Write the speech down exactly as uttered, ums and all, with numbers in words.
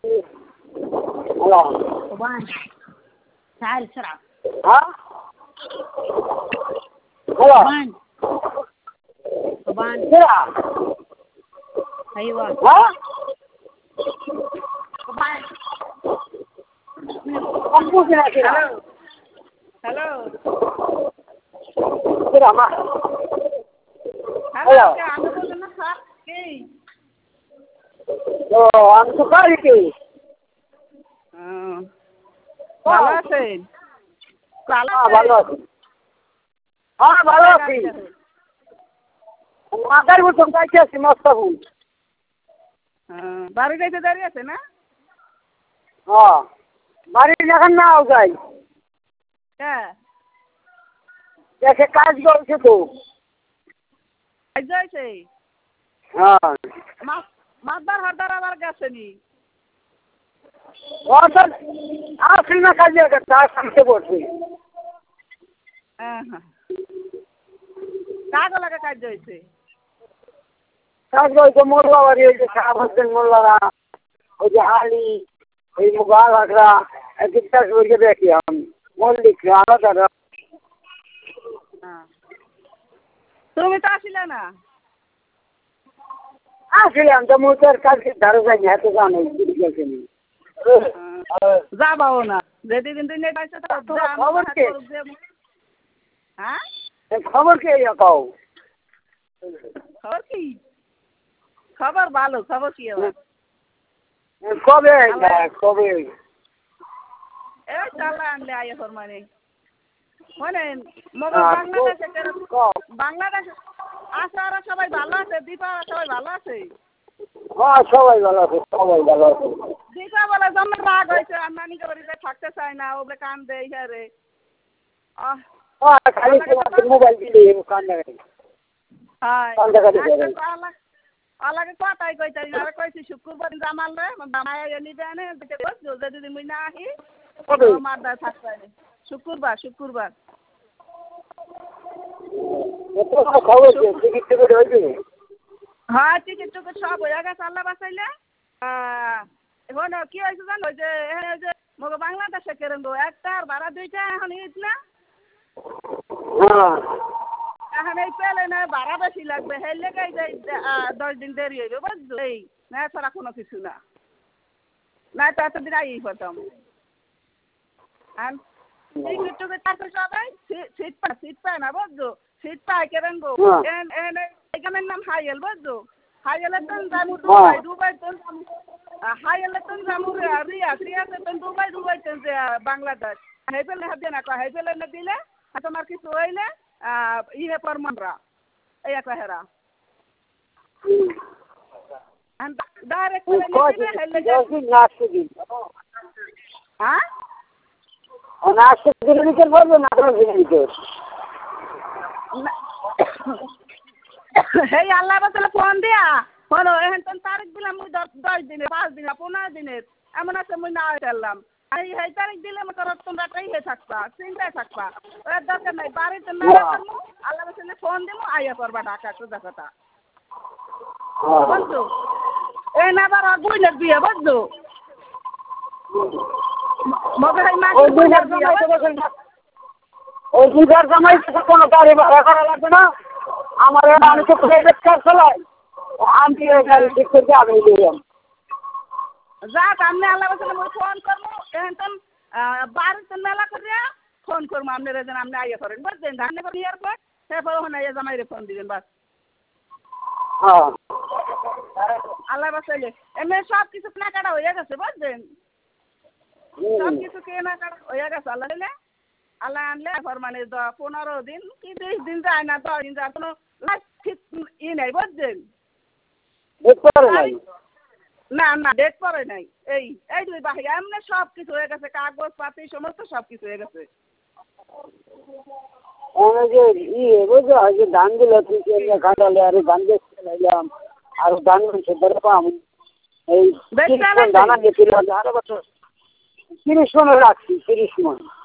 Hello طبعا تعال بسرعة হ্যাঁ hello طبعا طبعا কেরা أيوة হ্যাঁ طبعا কম বুঝি না কেরা হ্যালো হ্যালো কেরা মা হ্যালো কে আমি বললাম না স্যার কি ও আমি তো পারি কি হুম, ভালো আছেন ভালো হ্যাঁ ভালো আছেন আছি হ্যাঁ ভালো আছি মাথার মতন পাইতে আছি মস্তাবুল হ্যাঁ, বাড়ি যাইতে দাঁড়িয়ে আছে না হ্যাঁ বাড়ি যখন নাও যাই হ্যাঁ দেশে কাজ করছে তো কাজ যাইছে হ্যাঁ মাছ মাছবার হরদার আবার গেছে নি অর্থাৎ আসল না কাজের কাছে আর সামনে পড়ছে হ্যাঁ হ্যাঁ কাগো লাগে কাজ যাইছে কাজ করছে মোল্লা বাড়ি ওই যে শাহ হোসেন মোল্লারা ওই যে আলি ওই মুগাল হাকরা একদিন চাষ করকে দেখি আমি মল্লিক আলাদা হ্যাঁ তুমি তো আসিলে না আসলাম তো মুখের কাজকে ধারে যায়নি এত জানো গেছে নি যাবাও না যেদি দিন দিন পাইছে তো তোমার খবর কে? হ্যাঁ খবর কে পাও খবর কি খবর ভালো খবর কি আবার কবে কবে এই চালা আনলে আইয়া ফরমানে মানে মগর বাংলাদেশে কেরম বাংলাদেশে আছে ওরা সবাই ভালো আছে দীপা ওরা সবাই ভালো আছে হ্যাঁ সবাই ভালো আছে সবাই ভালো আছে দীপা বলে জন্ম রাগ হয়েছে আর নানিকে বাড়িতে থাকতে চায় না ওগুলো কান দেয় হ্যারে আহ হ্যাঁ খালি তোমার মোবাইল দিলে কান্দা গাড়ি কান্দা গাড়ি করে అలాగే కోట అయిపోతాయి కైసి శుక్రవారం జమాలే మాయ నిదానే যদি মুই না আহি কবে মারদা থাকবে শুক্রবার শুক্রবার এত খবর কি টিকিট টিকিট হয়েছে হ্যাঁ টিকিট টিকিট সব হয়ে গেছে আল্লাহ বাঁচাইলে এখন কি হয়েছে জানো ওই যে এখানে যে মগো বাংলাদেশে কেরম গো একটা আর ভাড়া দুইটা এখন ঈদ না হ্যাঁ এখন এই পেলে না ভাড়া বেশি লাগবে সেই লেগে দশ দিন দেরি হইবে বুঝলো এই না ছাড়া কোনো কিছু না না তো এতদিন আই হতাম আর টিকিট টুকিট কাটতে সবাই সিট পায় সিট পায় না বুঝলো সিট পায় কেরেন গো এখানের নাম হাইয়েল বুঝলো হাইয়েলের তো যাবো দুবাই দুবাই তো হাইয়েলের তো যাবো রিয়াজ রিয়াজের তো দুবাই দুবাই তো বাংলাদেশ হেপেলে হাতে না কয় হেপেলে না দিলে তোমার কিছু হইলে ইহে পরমানরা এই একটা হেরা ডাইরেক্ট হ্যাঁ নাচতে কিলোমিটার পড়বে না দশ কিলোমিটার এই আল্লাহ বাতালে ফোন দিয়া ফোন এখন তো তারিখ দিলাম মুই দশ দশ দিনে পাঁচ দিনে পনেরো দিনের এমন আছে মুই না চাইলাম এই এই তারিখ দিলে তোর তোমরা হয়ে থাকবা চিন্তায় থাকবা ওর দরকার নাই বাড়িতে মেলা করবো আল্লাহ বাতালে ফোন দিব আইয়া করবা ঢাকা সোজা কথা বুঝছো এই না আবার বুঝলের বিয়ে বুঝছো মগর এই মাছ ওই দুধার জামাই কোনো গাড়ি ভাড়া করা লাগবে না আমার আমি তো প্রাইভেট কার চালাই আমি ওই গাড়ি ঠিক করে আমি দিলাম যাক আপনি আল্লাহ বাতালে মুই ফোন করবো এখন তো বাড়িতে মেলা করিয়া ফোন করবো আপনারা যেন আপনি আইয়া করেন বুঝছেন ধানে করে ইয়ার পর তারপর ওখানে আইয়া জামাইরে ফোন দিবেন বাস হ্যাঁ আল্লাহ বাসাইলে এমনি সব কিছু কেনাকাটা হয়ে গেছে বুঝছেন সব কিছু কেনাকাটা হয়ে গেছে আল্লাহ দিলে আল্লাহ আনলে এরপর মানে পনেরো দিন কি বিশ দিন যায় না দশ দিন যায় কোনো ঠিক ই নেই বুঝছেন না না ডেট পরে নাই এই এই দুই বাহি এমনি সব কিছু হয়ে গেছে কাগজ পাতি সমস্ত সব কিছু হয়ে গেছে যে ইয়ে বুঝলো যে ধানগুলো কাটালে আরো ধান বেচতে লাগলাম আরো ধান ধরে পাম এই ধান আগে আরো বছর তিরিশ মনে রাখছি তিরিশ মন